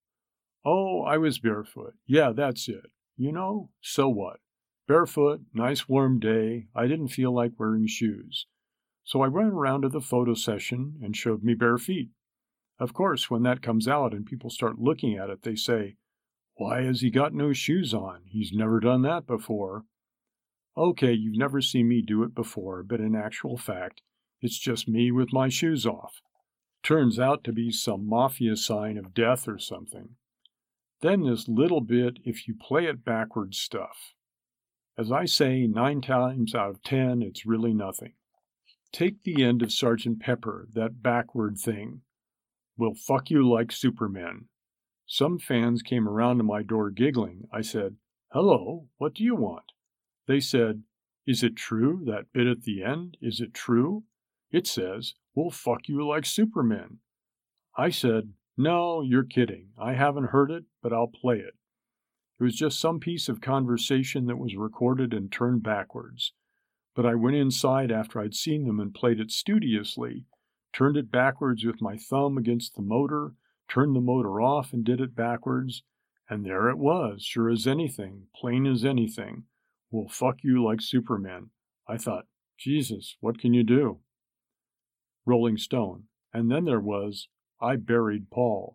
Oh, I was barefoot. Yeah, that's it. You know, so what? Barefoot, nice warm day, I didn't feel like wearing shoes. So I went around to the photo session and showed me bare feet. Of course, when that comes out and people start looking at it, they say, why has he got no shoes on? He's never done that before. Okay, you've never seen me do it before, but in actual fact, it's just me with my shoes off. Turns out to be some mafia sign of death or something. Then this little bit if you play it backwards stuff. As I say, nine times out of ten, it's really nothing. Take the end of Sergeant Pepper, that backward thing. We'll fuck you like Supermen. Some fans came around to my door giggling. I said, hello, what do you want? They said, is it true, that bit at the end? Is it true? It says, we'll fuck you like Supermen. I said, no, you're kidding. I haven't heard it, but I'll play it. It was just some piece of conversation that was recorded and turned backwards. But I went inside after I'd seen them and played it studiously, turned it backwards with my thumb against the motor, turned the motor off and did it backwards, and there it was, sure as anything, plain as anything. We'll fuck you like Supermen. I thought, Jesus, what can you do? Rolling Stone. And then there was, I Buried Paul.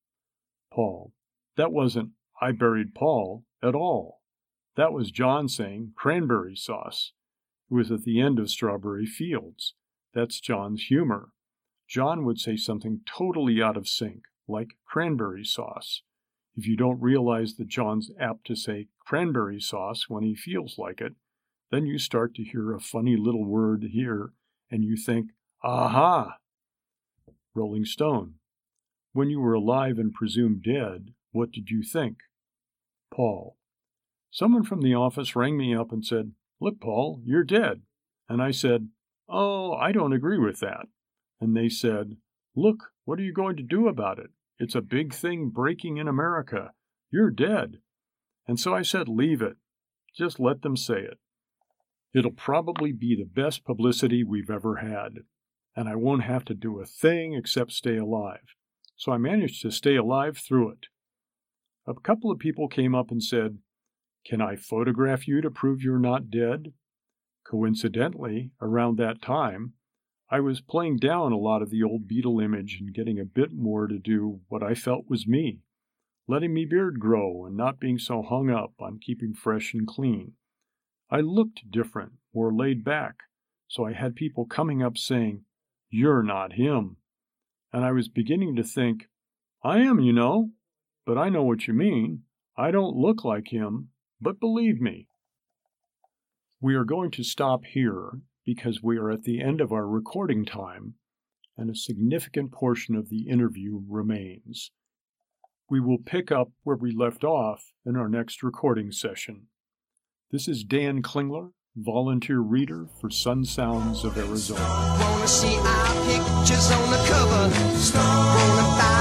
Paul. That wasn't I Buried Paul at all. That was John saying cranberry sauce. It was at the end of Strawberry Fields. That's John's humor. John would say something totally out of sync, like cranberry sauce. If you don't realize that John's apt to say cranberry sauce when he feels like it, then you start to hear a funny little word here, and you think, aha! Rolling Stone. When you were alive and presumed dead, what did you think? Paul. Someone from the office rang me up and said, look, Paul, you're dead. And I said, oh, I don't agree with that. And they said, look, what are you going to do about it? It's a big thing breaking in America. You're dead. And so I said, leave it. Just let them say it. It'll probably be the best publicity we've ever had, and I won't have to do a thing except stay alive. So I managed to stay alive through it. A couple of people came up and said, can I photograph you to prove you're not dead? Coincidentally, around that time, I was playing down a lot of the old Beatle image and getting a bit more to do what I felt was me, letting me beard grow and not being so hung up on keeping fresh and clean. I looked different, more laid back, so I had people coming up saying, you're not him. And I was beginning to think, I am, you know, but I know what you mean. I don't look like him, but believe me. We are going to stop here because we are at the end of our recording time, and a significant portion of the interview remains. We will pick up where we left off in our next recording session. This is Dan Klingler, volunteer reader for Sun Sounds of Arizona. Wanna see our pictures on the cover? Wanna buy